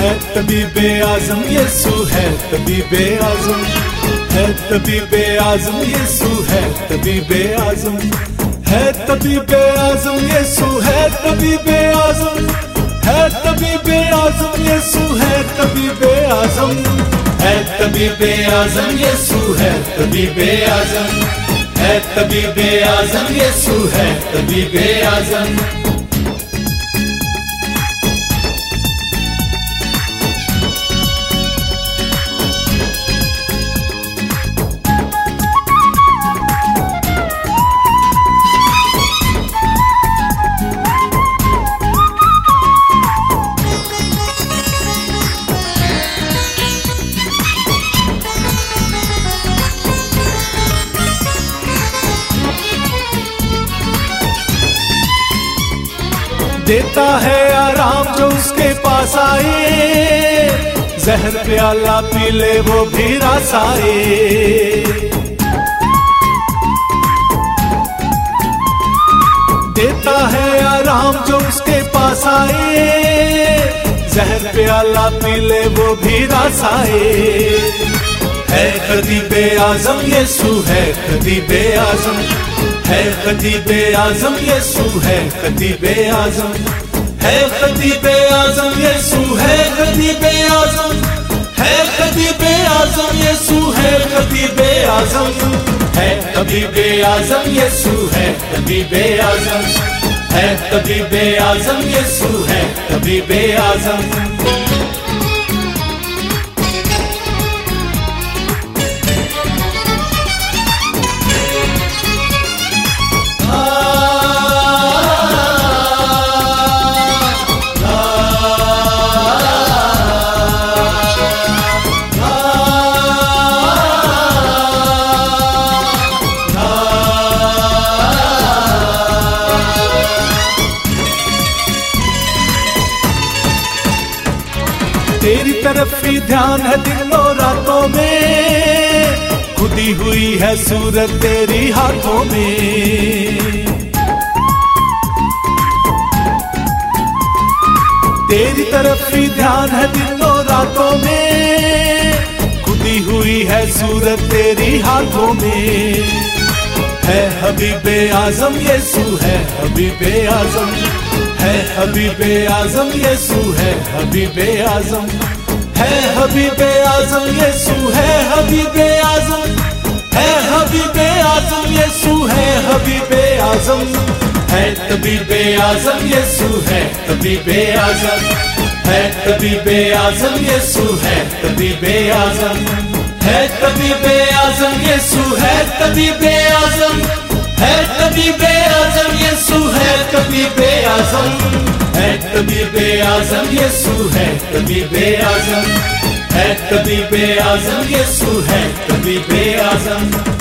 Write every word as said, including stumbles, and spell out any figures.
है तबीबे आज़म यीशु है तबीबे आज़म, है तबीबे आज़म यीशु है तबीबे आज़म, है तबीबे आज़म यीशु है तबीबे आज़म, है तबीबे आज़म यीशु है तबीबे आज़म, है तबीबे आज़म यीशु है तबीबे आज़म, है तबीबे आज़म यीशु है तबीबे आज़म। देता है आराम जो उसके पास आए, जहर प्याला पी ले वो भी रास आए। देता है आराम जो उसके पास आए, जहर प्याला पी ले वो भी रास आए। है खतीबे आज़म यीशु है खतीबे आज़म, है खतीबे आज़म यीशु है खतीबे आज़म, है खतीबे आज़म यीशु है खतीबे आज़म, है खतीबे आज़म यीशु है खतीबे आज़म, है तबीबे आज़म यीशु है तबीबे आज़म, है तबीबे आज़म यीशु है तबीबे आज़म। तेरी तरफ ही ध्यान है दिनों रातों में, खुदी हुई है सूरत तेरी हाथों में। तेरी तरफ ही ध्यान है दिनों रातों में, खुदी हुई है सूरत तेरी हाथों में। है हबीबे आज़म यीशु है हबीबे आज़म, है हबीबे आज़म यीशु है हबीबे आज़म, है हबीबे आज़म यीशु है हबीबे आज़म, है हबीबे आज़म यीशु है हबीबे आज़म, है तबीबे आज़म यीशु है तबीबे आज़म, है तबीबे आज़म यीशु है तबीबे आज़म, है तबीबे आज़म यीशु है तबीबे आज़म, है तबीबे आज़म यीशु है तबीबे आज़म, है तबीबे आज़म यीशु है तबीबे आज़म, है तबीबे आज़म यीशु है तबीबे आज़म।